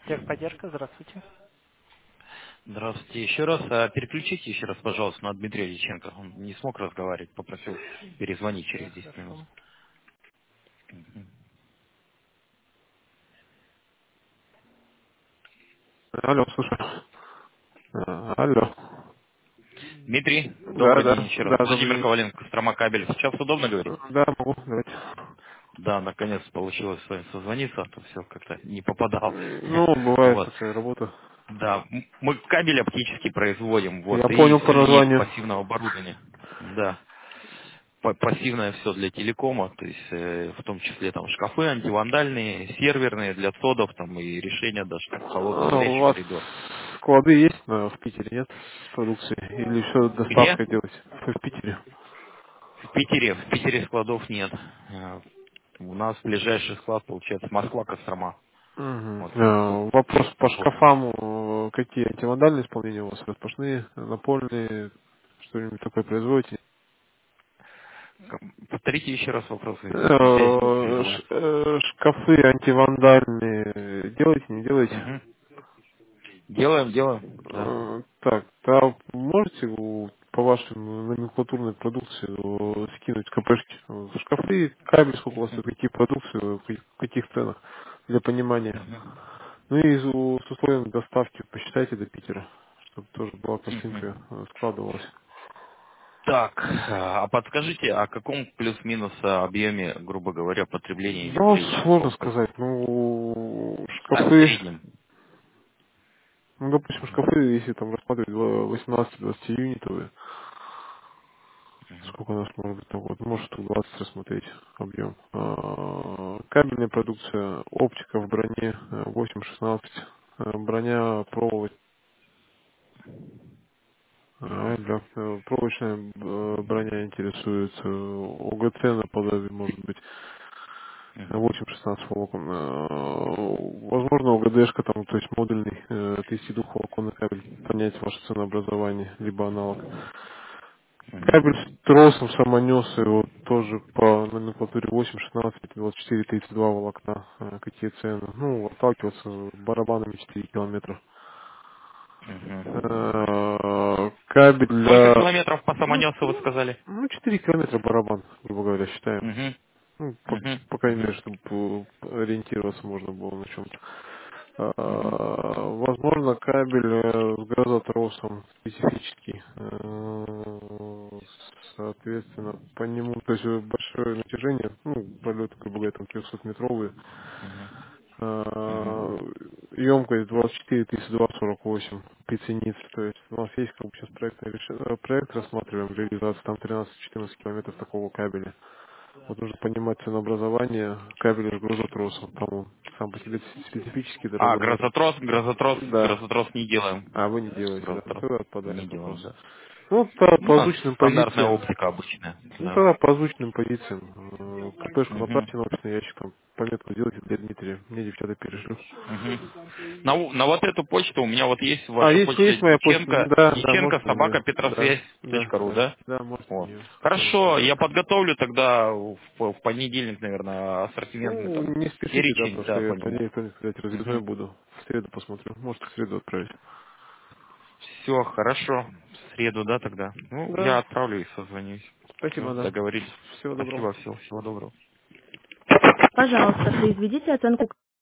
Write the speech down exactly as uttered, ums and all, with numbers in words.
Техподдержка, здравствуйте. Здравствуйте. Еще раз, а, переключите еще раз, пожалуйста, на Дмитрия Дьяченко. Он не смог разговаривать, попросил перезвонить через десять минут. Хорошо. Алло, слушай. А, Алло. Дмитрий, Да, добрый день да, еще раз. да, добрый Владимир день. Коваленко, Кострома Кабель. Сейчас удобно говорить? Да, могу, давайте. Да, наконец получилось с вами созвониться, а то все как-то не попадал. Ну, бывает Вот. такая работа. Да, м- мы кабель оптический производим, Я вот, и понял все по линейка названию. пассивного оборудования. Да. Па- Пассивное все для телекома, то есть э, в том числе там шкафы антивандальные, серверные для цодов там и решения даже там холодный и А, у горячий вас коридор. склады есть на- в Питере, нет? Продукции? Или все Где? доставкой делать? В в Питере. В Питере. В Питере складов нет. Э, У нас ближайший склад получается Москва, Кострома. Мгм. Вот. А, Вопрос по Вот. шкафам. э, Какие антивандальные исполнения у вас? Распашные, напольные? Что-нибудь такое производите? Как- Повторите еще раз вопросы. Связь не Э, тяжелая. ш- э, Шкафы антивандальные делаете, не делаете? Мгм. Делаем, делаем. Да. Э, Так, да, можете у- по вашей номенклатурной продукции э, скинуть КПшки? Э, Шкафы, кабель, сколько у вас, Мгм. какие продукции, в каких в каких ценах, для понимания. Мгм. Ну и с у- с условием доставки посчитайте до Питера, чтобы тоже была картинка Мгм. э, складывалась. Так, а подскажите, о каком плюс-минус а, объеме, грубо говоря, потребления Да, идет речь? сложно То есть, сказать. Ну, а, в шкафы, среднем. ну, допустим, шкафы, если там рассматривать восемнадцать-двадцать юнитовые, сколько у нас может быть там вот, может штук двадцать рассмотреть объем. А, Кабельная продукция, оптика в броне э, восемь шестнадцать, э, броня, проволочная, Мгм. да, э, проволочная э, броня интересует, э, ОГЦ наподобие может быть Мгм. восемь шестнадцать волокон. Э, Возможно, ОГДшка там, то есть модульный э, тридцать два волоконный кабель, понять ваше ценообразование, либо аналог. Кабель Мгм. с тросом самонесы, вот тоже по номенклатуре восемь, шестнадцать, двадцать четыре, тридцать два волокна. Э, Какие цены? Ну, отталкиваться барабанами четыре километра. Мгм. Э, Кабель Сколько для... километров по Ну, самонесу вы сказали? ну, четыре километра барабан, грубо говоря, считаем. Мгм. Ну, по, Мгм. по крайней мере, Мгм. чтобы э, ориентироваться можно было на чем-то. Мгм. А, Возможно, кабель э, с газотросом специфический. Э, Соответственно, по нему, то есть э, большое натяжение, ну, полет, грубо говоря, там трехсотметровый. Мгм. Емкость двадцать четыре, тридцать два, сорок восемь, прицениться. То есть у нас есть как бы сейчас проектный реш- э, проект рассматриваем, реализацию там тринадцать-четырнадцать километров такого кабеля. Вот нужно понимать ценообразование кабеля с грузотросом. Там он сам по себе специфически А, дорогой. грозотрос, грозотрос, Да. грозотрос не делаем. А вы не делаете, да. Ну, Грозотрос тогда отпадает не вопрос. делаем, да. Ну, вот по, Ну, у по нас озвученным стандартная позициям. оптика обычная, Ну, да. тогда по озвученным позициям. э, КПшку Мгм. направьте на офисный ящик, там, пометку сделайте для Дмитрия. Мне девчата перешлют. Мгм. На, у- на вот эту почту у меня вот есть А, ваша есть, почта есть моя почта. Дьяченко, Да, да, Дьяченко можете на собака нее. Да, петросвязь да, точка ру, да. да? Да, можете на Вот. нее спокойно Хорошо, отправить. я подготовлю тогда в, в понедельник, наверное, ассортиментный Ну, там не спешите, да, перечень, потому что да, я по нему. понедельник, вторник, кстати, разъездной буду. В среду посмотрю. Может, в среду отправить. Все, хорошо. В среду, да, тогда? Ну, я Да, отправлю и созвонюсь. Все, спасибо, да. договорились. Всего доброго. Спасибо, всего, всего доброго. Пожалуйста, произведите оценку